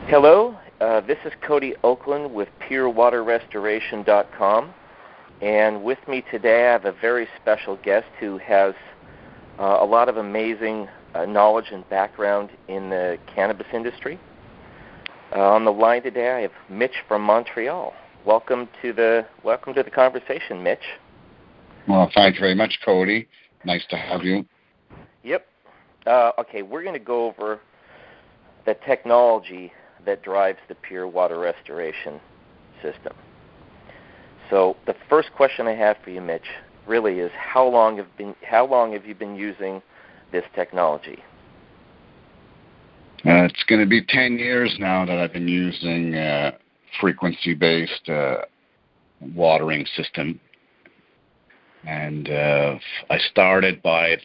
Hello, this is Cody Oakland with PureWaterRestoration.com, and with me today I have a very special guest who has a lot of amazing knowledge and background in the cannabis industry. On the line today I have Mitch from Montreal. Welcome to the conversation, Mitch. Well, thank you very much, Cody. Nice to have you. Yep. Okay, we're going to go over the technology that drives the pure water restoration system. So the first question I have for you, Mitch, really is how long have you been using this technology? It's going to be 10 years now that I've been using frequency-based watering system. And I started by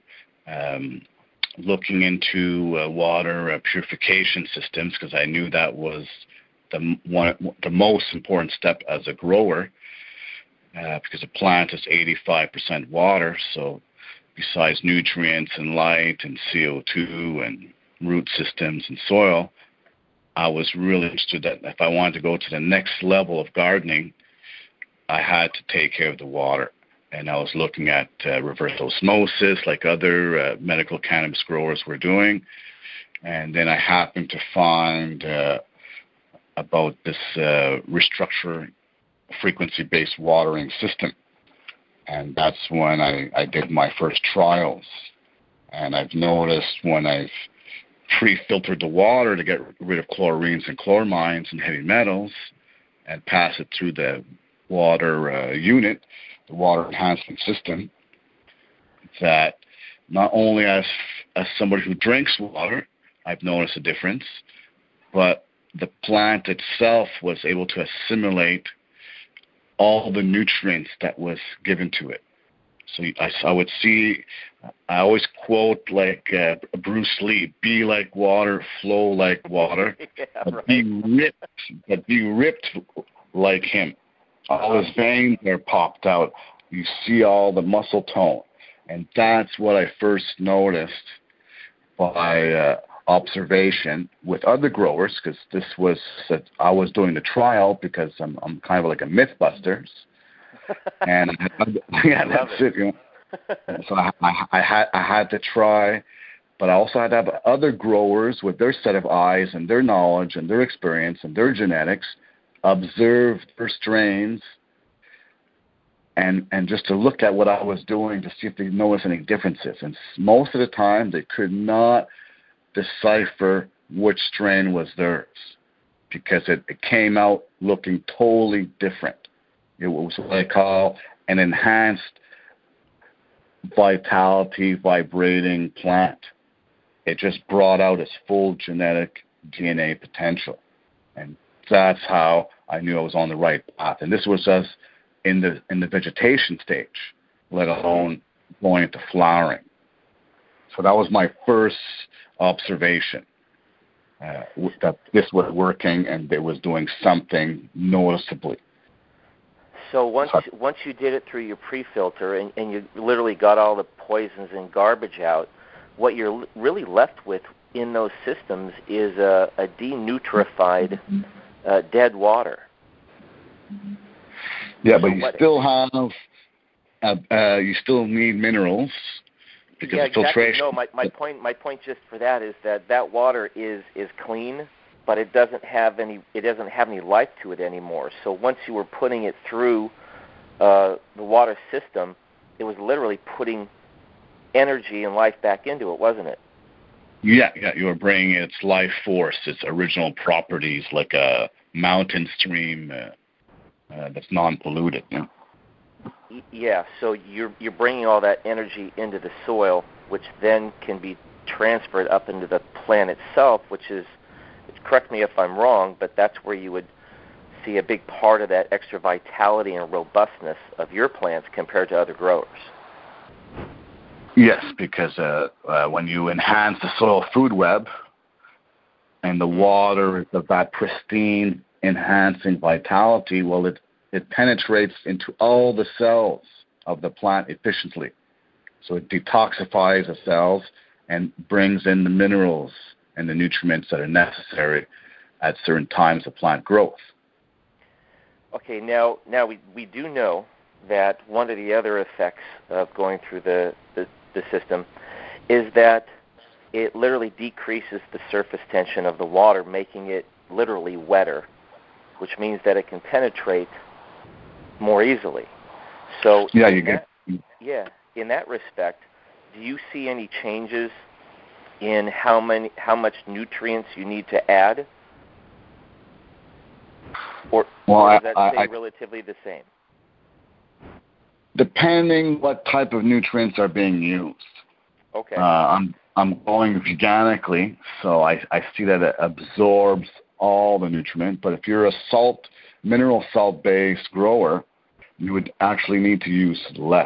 looking into water purification systems because I knew that was the most important step as a grower because a plant is 85% water. So besides nutrients and light and CO2 and root systems and soil, I was really interested that if I wanted to go to the next level of gardening, I had to take care of the water. And I was looking at reverse osmosis like other medical cannabis growers were doing. And then I happened to find about this restructure frequency-based watering system. And that's when I did my first trials. And I've noticed when I've pre-filtered the water to get rid of chlorines and chloramines and heavy metals and pass it through the water unit, the water enhancement system, that not only as somebody who drinks water, I've noticed a difference, but the plant itself was able to assimilate all the nutrients that was given to it. So I would see, I always quote like Bruce Lee, be like water, flow like water, but be ripped like him. All his veins are popped out. You see all the muscle tone. And that's what I first noticed by observation with other growers, because this was, I was doing the trial because I'm kind of like a myth buster. And yeah, that's it. You know? So I had to try, but I also had to have other growers with their set of eyes and their knowledge and their experience and their genetics observe their strains and just to look at what I was doing to see if they noticed any differences. And most of the time, they could not decipher which strain was theirs because it came out looking totally different. It was what I call an enhanced vitality vibrating plant. It just brought out its full genetic DNA potential. And that's how I knew I was on the right path. And this was just in the vegetation stage, let alone going into flowering. So that was my first observation, that this was working and it was doing something noticeably. So once you did it through your pre-filter and you literally got all the poisons and garbage out, what you're really left with in those systems is a denutrified dead water. Yeah, but you still have, you still need minerals because of filtration. No, my point just for that is that water is clean, but it doesn't have any life to it anymore. So once you were putting it through the water system, it was literally putting energy and life back into it, wasn't it? Yeah, you were bringing its life force, its original properties, like a mountain stream that's non-polluted. Yeah. Yeah, so you're bringing all that energy into the soil, which then can be transferred up into the plant itself, which is, correct me if I'm wrong, but that's where you would see a big part of that extra vitality and robustness of your plants compared to other growers. Yes, because when you enhance the soil food web and the water is of that pristine, enhancing vitality, well, it penetrates into all the cells of the plant efficiently. So it detoxifies the cells and brings in the minerals and the nutrients that are necessary at certain times of plant growth. Okay, now we do know that one of the other effects of going through the system is that it literally decreases the surface tension of the water, making it literally wetter, which means that it can penetrate more easily. So in that respect, do you see any changes in how much nutrients you need to add? Or does that stay relatively the same? Depending what type of nutrients are being used. Okay. I'm going organically, so I see that it absorbs all the nutrient. But if you're a mineral salt-based grower, you would actually need to use less.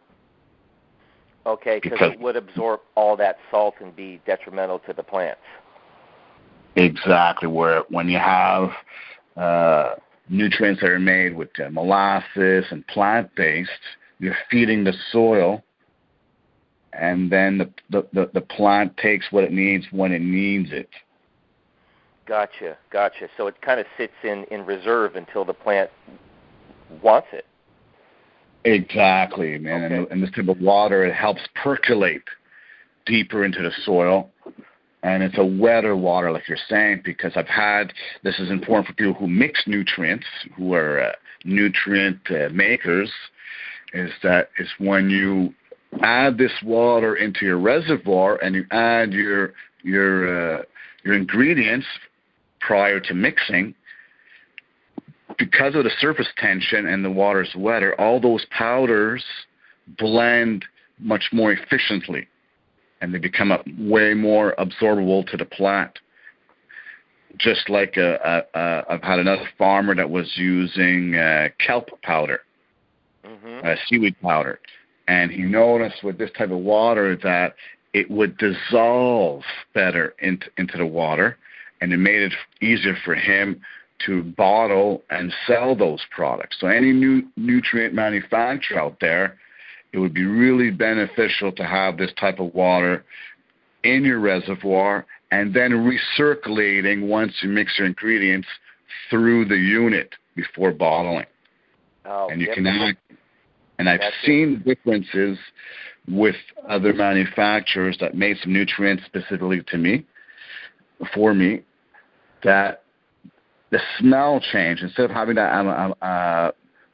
Okay, because it would absorb all that salt and be detrimental to the plants. Exactly. When you have nutrients that are made with molasses and plant-based, you're feeding the soil, and then the plant takes what it needs when it needs it. Gotcha. So it kind of sits in reserve until the plant wants it. Exactly, man. Okay. And this type of water, it helps percolate deeper into the soil. And it's a wetter water, like you're saying, because this is important for people who mix nutrients, who are nutrient makers, is when you add this water into your reservoir and you add your ingredients prior to mixing, because of the surface tension and the water's wetter, all those powders blend much more efficiently, and they become way more absorbable to the plant. Just like I've had another farmer that was using kelp powder, seaweed powder, and he noticed with this type of water that it would dissolve better into the water, and it made it easier for him to bottle and sell those products. So any new nutrient manufacturer out there, it would be really beneficial to have this type of water in your reservoir and then recirculating once you mix your ingredients through the unit before bottling. And you can add. And I've seen differences with other manufacturers that made some nutrients specifically for me, that the smell changed. Instead of having a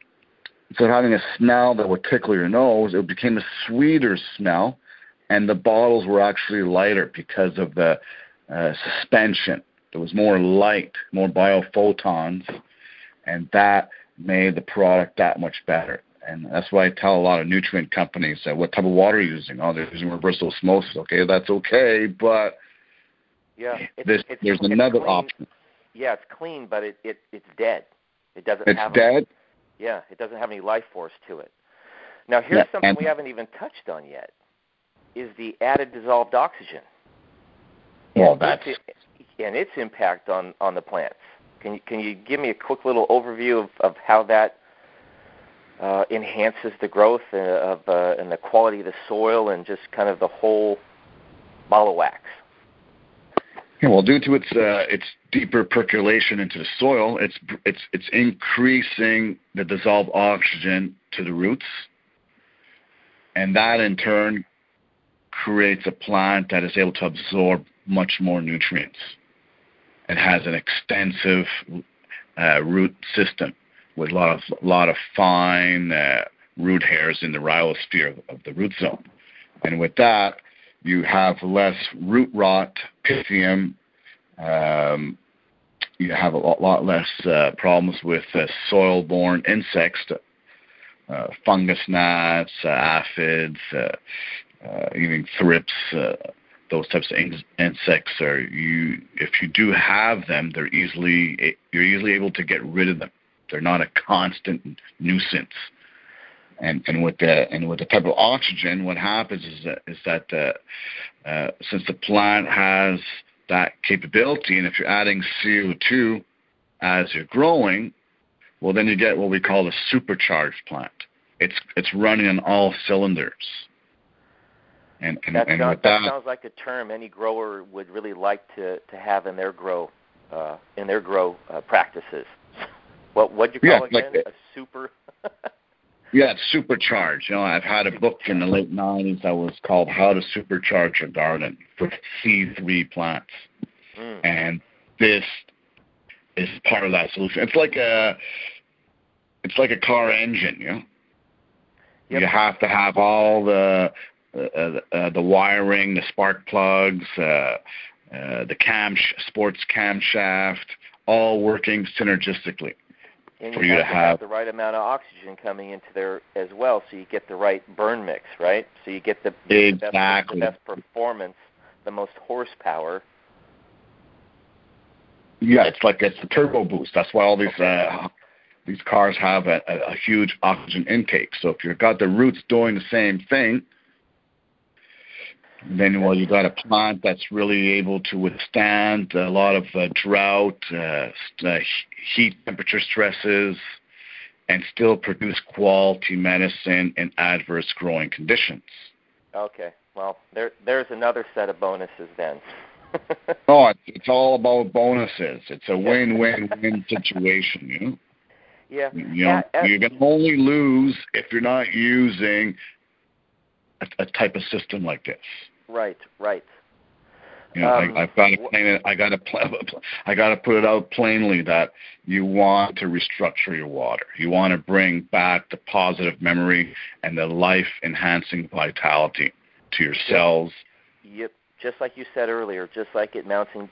smell that would tickle your nose, it became a sweeter smell, and the bottles were actually lighter because of the suspension. There was more light, more biophotons, and that made the product that much better. And that's why I tell a lot of nutrient companies that what type of water are you using? Oh, they're using reverse osmosis. Okay, that's okay, but there's another option. Yeah, it's clean, but it's dead. It doesn't. It's dead. It doesn't have any life force to it. Now, here's something we haven't even touched on yet: is the added dissolved oxygen. Well, and its impact on the plants. Can you give me a quick little overview of how that enhances the growth and the quality of the soil and just kind of the whole ball of wax? Yeah, well, due to its deeper percolation into the soil, it's increasing the dissolved oxygen to the roots, and that in turn creates a plant that is able to absorb much more nutrients. It has an extensive root system with a lot of fine root hairs in the rhizosphere of the root zone, and with that, you have less root rot, pythium. You have a lot less problems with soil-borne insects, fungus gnats, aphids, even thrips. Those types of insects if you do have them, you're easily able to get rid of them. They're not a constant nuisance. And with the type of oxygen, what happens is that since the plant has that capability, and if you're adding CO2 as you're growing, well, then you get what we call a supercharged plant. It's running on all cylinders. And that sounds like a term any grower would really like to have in their grow grow practices. What'd you call it again? Like a super. Yeah, it's supercharged. I've had a book in the late 90s that was called How to Supercharge Your Garden for C3 plants. And this is part of that solution. It's like a car engine, Yep. You have to have all the wiring, the spark plugs, the sports camshaft, all working synergistically. And you have to have the right amount of oxygen coming into there as well, so you get the right burn mix, right? So you get the best performance, the most horsepower. Yeah, it's a turbo boost. That's why all these cars have a huge oxygen intake. So if you've got the roots doing the same thing, then you got a plant that's really able to withstand a lot of drought, heat, temperature stresses, and still produce quality medicine in adverse growing conditions. Okay, well, there's another set of bonuses then. It's all about bonuses. It's a win-win-win situation, Yeah. You're going to only lose if you're not using a type of system like this. Right. I've got to I got to put it out plainly that you want to restructure your water. You want to bring back the positive memory and the life-enhancing vitality to your cells. Yep. Just like you said earlier, just like it bouncing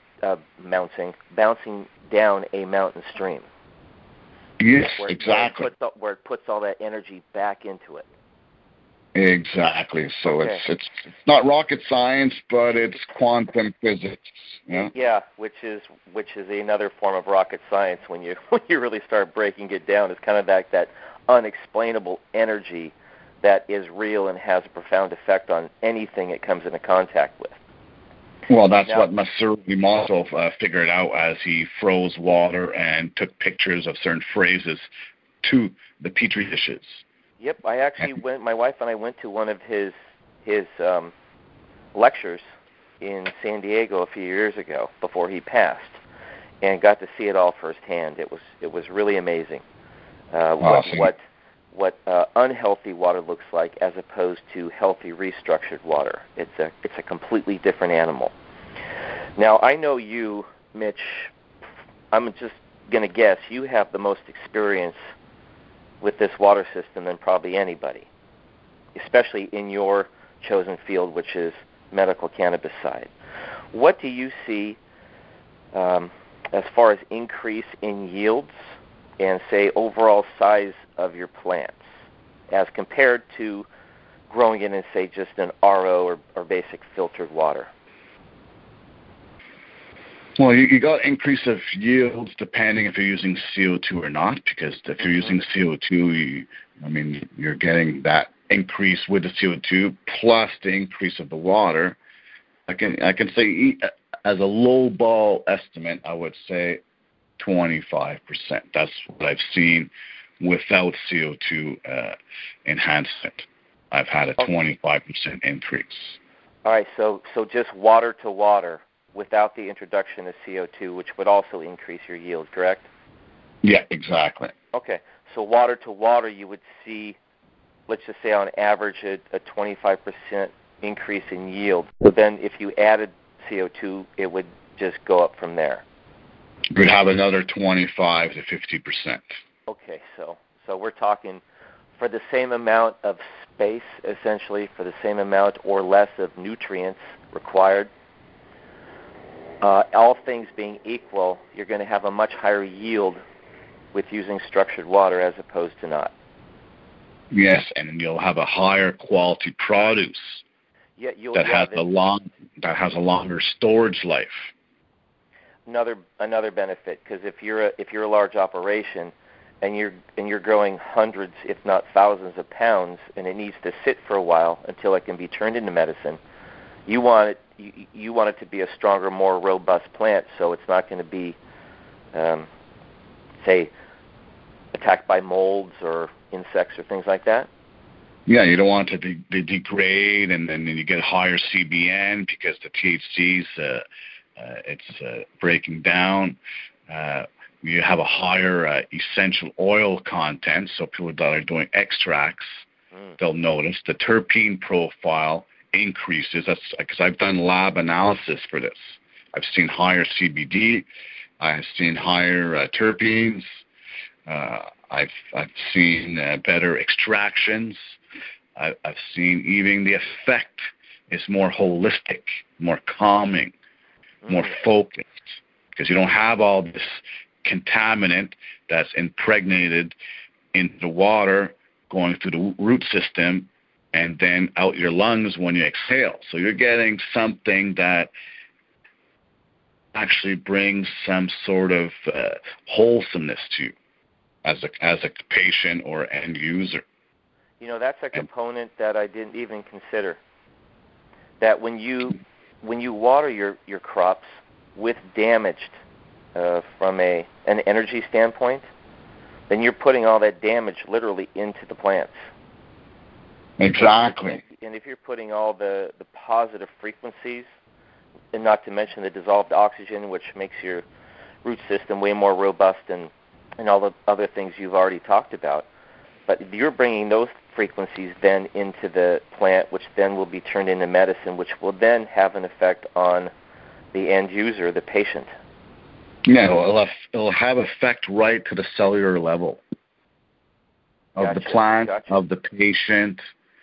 down a mountain stream. Yes, exactly. Where it puts all that energy back into it. Exactly. So it's not rocket science, but it's quantum physics. Yeah, which is another form of rocket science when you really start breaking it down. It's kind of that unexplainable energy that is real and has a profound effect on anything it comes into contact with. Well, that's what Masaru Emoto figured out as he froze water and took pictures of certain phrases to the petri dishes. Yep, I actually went. My wife and I went to one of his lectures in San Diego a few years ago before he passed, and got to see it all firsthand. It was really amazing. What unhealthy water looks like as opposed to healthy restructured water. It's a completely different animal. Now I know you, Mitch. I'm just going to guess you have the most experience with this water system than probably anybody, especially in your chosen field, which is medical cannabis side. What do you see as far as increase in yields and, say, overall size of your plants as compared to growing it in, say, just an RO or basic filtered water? Well, you got increase of yields depending if you're using CO2 or not, because if you're using CO2, you're getting that increase with the CO2 plus the increase of the water. I can say as a low ball estimate, I would say 25%. That's what I've seen without CO2 enhancement. I've had a 25% increase. All right, so just water to water without the introduction of CO2, which would also increase your yield, correct? Yeah, exactly. Okay, so water to water, you would see, let's just say on average, a 25% increase in yield. But then if you added CO2, it would just go up from there. You would have another 25 to 50%. Okay, so we're talking for the same amount of space, essentially, for the same amount or less of nutrients required, all things being equal, you're going to have a much higher yield with using structured water as opposed to not. Yes, and you'll have a higher quality produce that has a longer storage life. Another benefit, because if you're a large operation and you're growing hundreds, if not thousands, of pounds, and it needs to sit for a while until it can be turned into medicine, you want it to be a stronger, more robust plant, so it's not going to be, say, attacked by molds or insects or things like that. Yeah, you don't want it to degrade, and then you get higher CBN because the THC's It's breaking down. You have a higher essential oil content, so people that are doing extracts, they'll notice the terpene profile increases. That's because I've done lab analysis for this. I've seen higher CBD. I've seen higher terpenes. I've seen better extractions. I've seen even the effect is more holistic, more calming, more focused, because you don't have all this contaminant that's impregnated in the water going through the root system and then out your lungs when you exhale. So you're getting something that actually brings some sort of wholesomeness to you as a patient or end user. You know, that's a component that I didn't even consider. That when you water your crops with damaged from an energy standpoint, then you're putting all that damage literally into the plants. Exactly. And if you're putting all the positive frequencies, and not to mention the dissolved oxygen, which makes your root system way more robust and all the other things you've already talked about, but you're bringing those frequencies then into the plant, which then will be turned into medicine, which will then have an effect on the end user, the patient. Yeah, it'll have effect right to the cellular level of the plant, of the patient,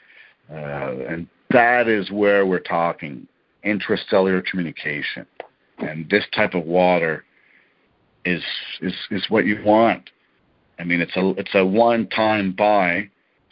and that is where we're talking intracellular communication. And this type of water is what you want. I mean, it's a one-time buy,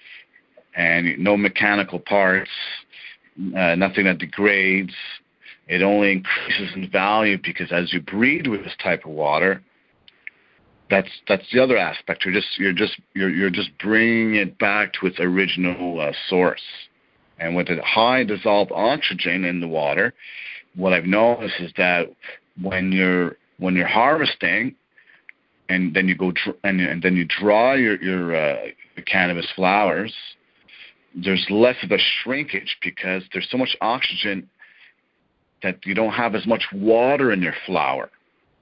and no mechanical parts, nothing that degrades. It only increases in value because as you breed with this type of water, that's the other aspect. You're just bringing it back to its original source. And with the high dissolved oxygen in the water, what I've noticed is that when you're harvesting, and then you go and then you dry your cannabis flowers, there's less of a shrinkage because there's so much oxygen that you don't have as much water in your flower.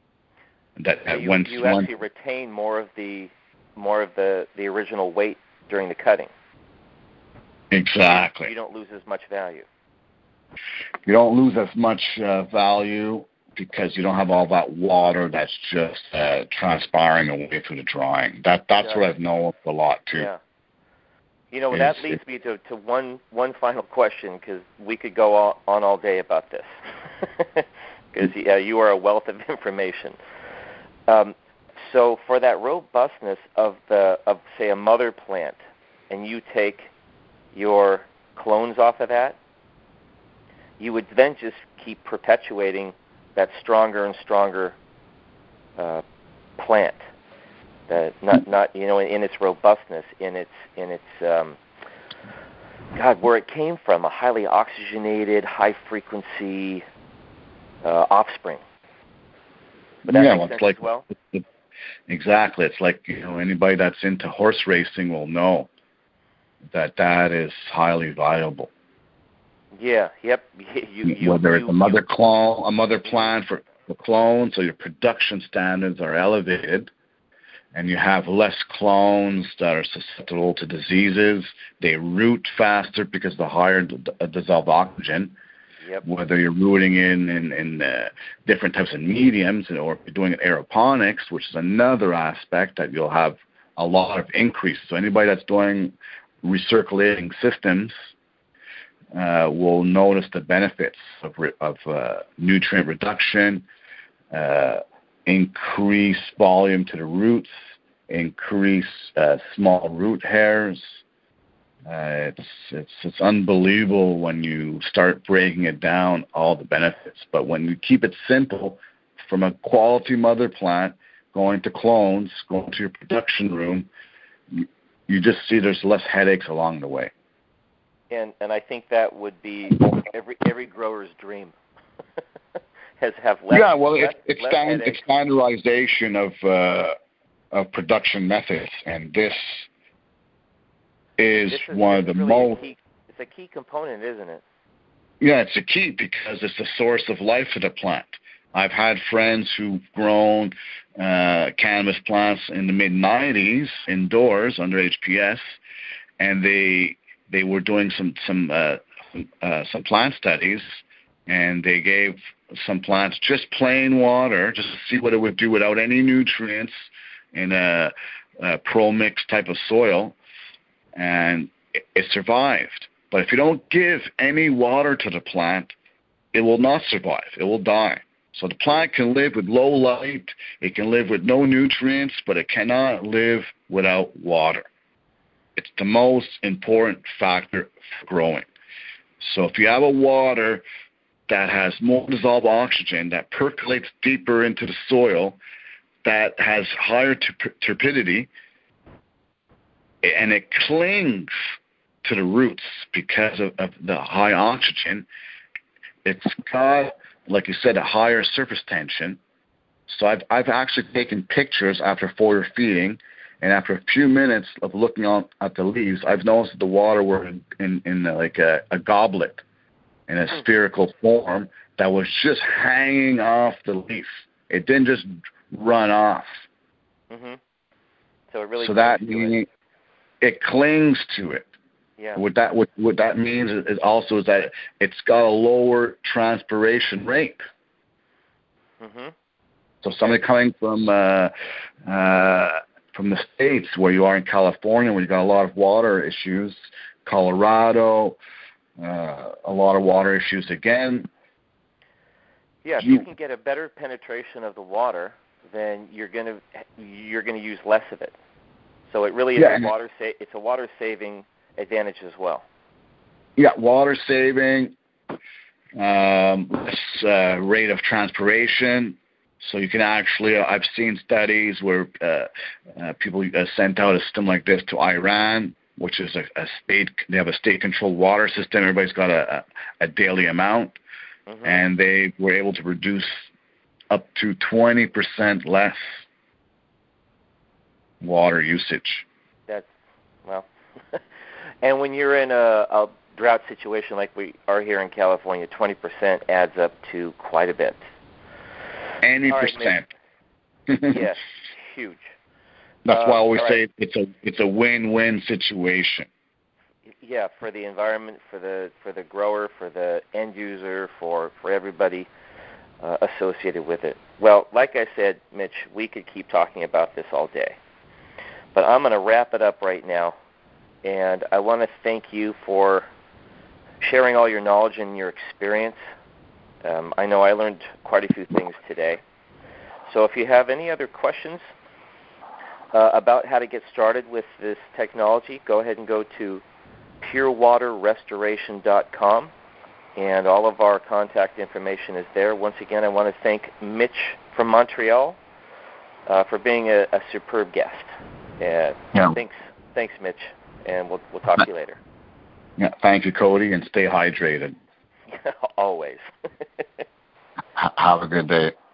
You actually retain more of the original weight during the cutting. Exactly. You don't lose as much value. You don't lose as much value because you don't have all that water that's just transpiring away through the drying. That's what I've noticed a lot too. Yeah. You know, that leads me to one final question, because we could go on all day about this, because you are a wealth of information. So for that robustness of say a mother plant, and you take your clones off of that, you would then just keep perpetuating that stronger and stronger plant. That not in its robustness, in its where it came from, a highly oxygenated, high frequency offspring. But that makes sense as well. Exactly, it's like anybody that's into horse racing will know that is highly viable. Yeah. Yep. Whether it's a mother plant for clones, so your production standards are elevated. And you have less clones that are susceptible to diseases. They root faster because of the higher dissolved oxygen. Yep. Whether you're rooting in different types of mediums, or if you're doing aeroponics, which is another aspect that you'll have a lot of increase. So anybody that's doing recirculating systems will notice the benefits of nutrient reduction, increase volume to the roots, increase small root hairs. It's unbelievable when you start breaking it down, all the benefits. But when you keep it simple, from a quality mother plant going to clones, going to your production room, you just see there's less headaches along the way. And I think that would be every grower's dream. Have less. Yeah, well, it's standardization of production methods, and this is one of the really most. It's a key component, isn't it? Yeah, it's a key because it's the source of life for the plant. I've had friends who've grown cannabis plants in the mid-'90s indoors under HPS, and they were doing some plant studies, and they gave some plants just plain water just to see what it would do without any nutrients in a pro mix type of soil, and it survived. But if you don't give any water to the plant, it will not survive. It will die. So the plant can live with low light, it can live with no nutrients, but it cannot live without water. It's the most important factor for growing. So if you have a water that has more dissolved oxygen, that percolates deeper into the soil, that has higher turbidity, and it clings to the roots because of the high oxygen, it's got, like you said, a higher surface tension. So I've actually taken pictures after foliar feeding, and after a few minutes of looking at the leaves, I've noticed that the water were in like a goblet in a spherical form that was just hanging off the leaf. It didn't just run off. Mm-hmm. So it really. So that means it clings to it. Yeah. What that means is also is that it's got a lower transpiration rate. Mm-hmm. So somebody coming from the States, where you are in California, where you got a lot of water issues, Colorado, a lot of water issues again. Yeah, if you can get a better penetration of the water, then you're gonna use less of it. So it really is it's a water saving advantage as well. Yeah, water saving, less rate of transpiration. So you can actually, I've seen studies where people sent out a system like this to Iran, which is they have a state-controlled water system. Everybody's got a daily amount, and they were able to reduce up to 20% less water usage. That's, well, and when you're in a drought situation like we are here in California, 20% adds up to quite a bit. Any percent. Yes, huge. That's why we say it's a win-win situation. Yeah, for the environment, for the grower, for the end user, for everybody associated with it. Well, like I said, Mitch, we could keep talking about this all day, but I'm going to wrap it up right now, and I want to thank you for sharing all your knowledge and your experience. I know I learned quite a few things today. So if you have any other questions about how to get started with this technology, go ahead and go to purewaterrestoration.com, and all of our contact information is there. Once again, I want to thank Mitch from Montreal for being a superb guest. Thanks, Mitch, and we'll talk to you later. Yeah, thank you, Cody, and stay hydrated. Always. Have a good day.